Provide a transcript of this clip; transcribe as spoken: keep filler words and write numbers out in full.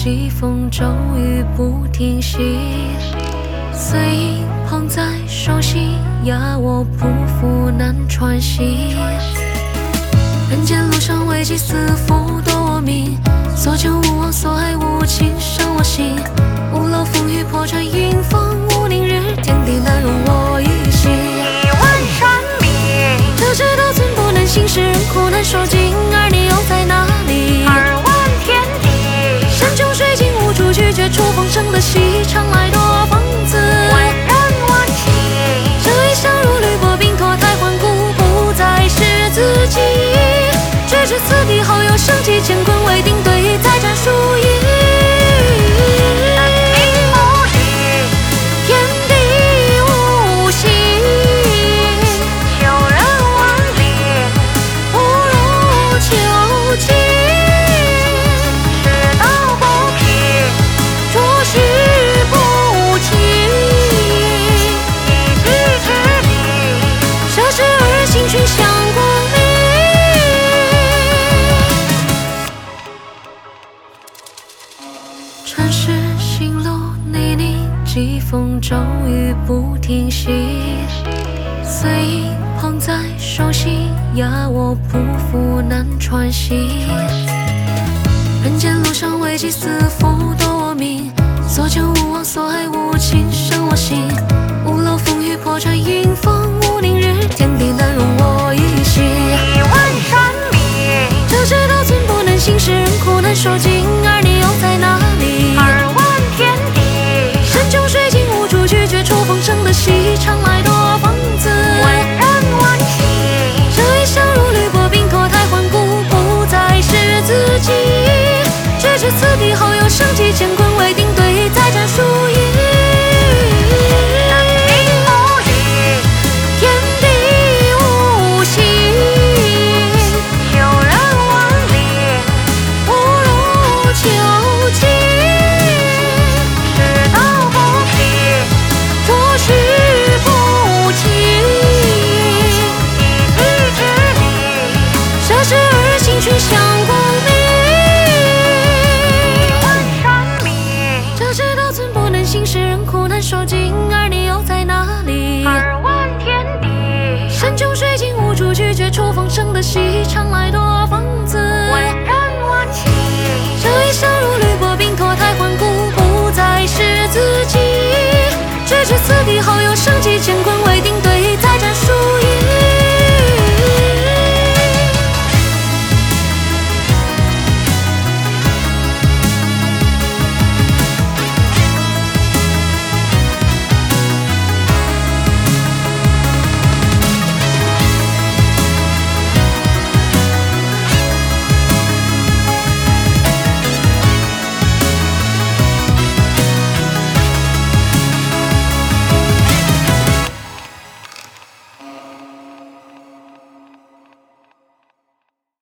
疾风骤雨不停息，碎影捧在手心，压我匍匐难喘息。人间路上危机四伏夺我命，所求无望，所爱无情伤我心。五楼风雨破船迎风，无宁日，天地难容我一心。 一问山明， 这世道寸步难行，世人苦难受尽，而你又在哪里？ 二问天地， 山穷水尽无处去，却触风声的息，常来多风姿。 问人问情， 这一生如履薄冰，脱胎换骨，不再是自己。绝至此地后有生机，乾坤未定，对再战输赢。天地无形， 求人万里， 不如求己。 世道不平， 着实不清， 一己之力， 涉世而行，群向光明。尘世行路泥泞，疾风骤雨不停息，碎影捧在手心，压我匍匐难喘息。人间路上危机四伏夺我命，所求无望，所爱无情伤我心。五楼风雨破船迎风，无宁日，天地难容我一心。 一问山明， 这世道寸步难行，世人苦难受尽，而你又在哪里？ 二问天地， 山穷水尽无处去，却触风声的息，常来多风姿。 问人问情， 这一生如履薄冰，脱胎换骨，不再是自己。绝至此地后有生机，乾坤未定，对再战输赢。 人民无语， 天地无形， 求人万里， 不如求己。 世道不平， 着实不清， 一己之力， 涉世而行，群向光明。 问山明， 这世道寸步难行，世人苦难受尽，而你又在哪里？ 二问天地， 山穷水尽无处去，却触风声的息，常来多